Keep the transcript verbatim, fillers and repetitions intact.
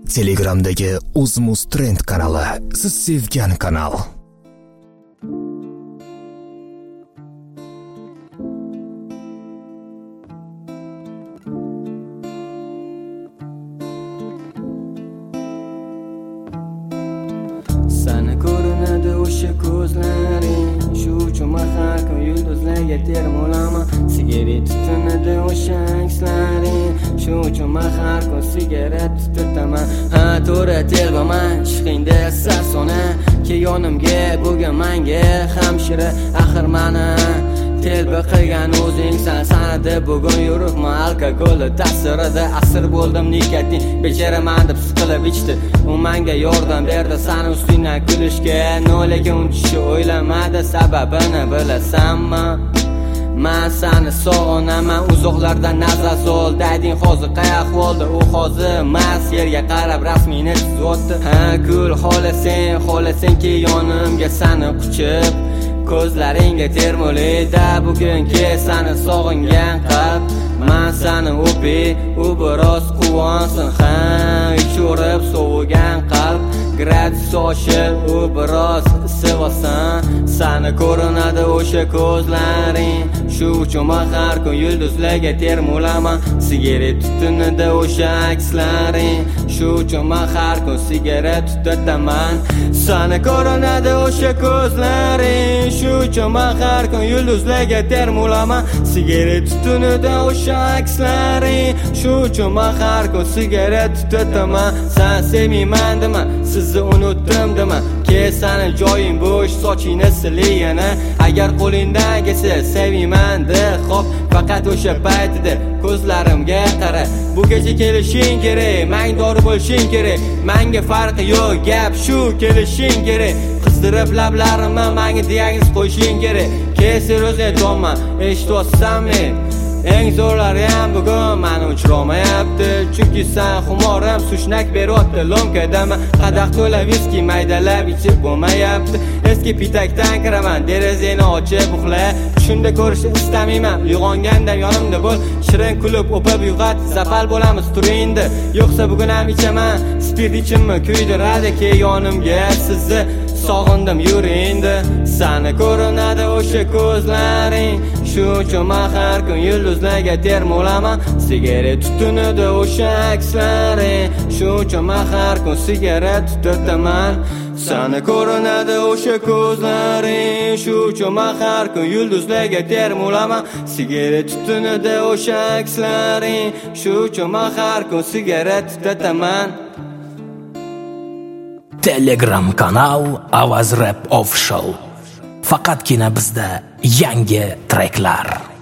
Telegramdagi O'zmuz Trend kanali siz sevgan kanal. Sana ko'rinadi o'sha ko'zlaring, shu uchun men har kun yulduzlarga termulaman. Sigaret tutunadi o'sha akslaring, shu uchun men har kun sigaret tutaman. Ha, to'g'ri telbaman, chiqingda sarsona, ke yonimga bugun menga hamshira. Axir meni telba qilgan o'zingsan, sanada bugun yuribman alkogol ta'sirida asir bo'ldim nikotin. Becharaman deb siqilib ichdi, u menga yordam berdi sani ustingdan kulishga. No lekin uncha o'ylamadi, sababini bilasanmi? Men seni sog'inaman, uzoqlardan nazar sol. Dading hozir qay ahvolda? U hozir mas yerga qarab rasmini chizayapti. Ha, kul xolasang, xolasangki yonimga seni quchib, ko'zlaringga termulaydi bugungi seni sog'ingan qalb. Men seni o'pay, u biroz quvonsin. Ha, ichurib sovigan qalb gradus oshib, u biroz sevasan. Seni ko'rinadi o'sha ko'zlaring, shu uchun men har kun yulduzlarga termulaman. Sigaret tutunida o'sha akslaring, shu uchun men har kun sigaret tutaman. Seni ko'rinadi o'sha ko'zlaring, shu uchun men har kun yulduzlarga termulaman. Sigaret tutunida o'sha akslaring, shu uchun men har kun sigaret tutaman. Sen sevmayman dema, sizni unutdim dema, ke seni joying bo'sh, sochingni siliyana. Agar qo'lingdan kelsa sevmayman de, xo'p, faqat o'sha paytida ko'zlarimga qara. Bu kecha kelishing kerak, menga dori bo'lishing kerak. Menga farqi yo'q, gap shu, kelishing kerak. Qizdirib lablarimni menga diagnoz qo'yishing kerak. Ke seryoz aytaman, eshitayapsanmi? Eng zo'rlari ham bugun meni uchramayapti, chunki sen xumorim sushnak beryapti lomkadama. Qadah to'la viski maydalab ichib bo'lmayapti. Eski pitakdan kiraman, derazani ochib uxla. Shunda ko'rishni istamayman, uyg'ongandam yonimda bo'l. Shirin kulib o'pib uyg'ot, zapal bo'lamiz turingda. Yo'qsa bugun ham ichaman, spirt ichimni kuydiradi ke yonimga sizni sog'indim yuringda. Seni ko'rinadi o'sha ko'zlaring, shu uchun men har kun yulduzlarga termulaman. Sigaret tutunida o'sha akslaring, shu uchun men har kun sigaret tutaman. Seni ko'rinadi o'sha ko'zlaring, shu uchun men har kun yulduzlarga termulaman. Sigaret tutunida o'sha akslaring, shu uchun men har kun sigaret tutaman. Telegram kanal Avaz Rap Official. Faqatgina bizda yangi treklar.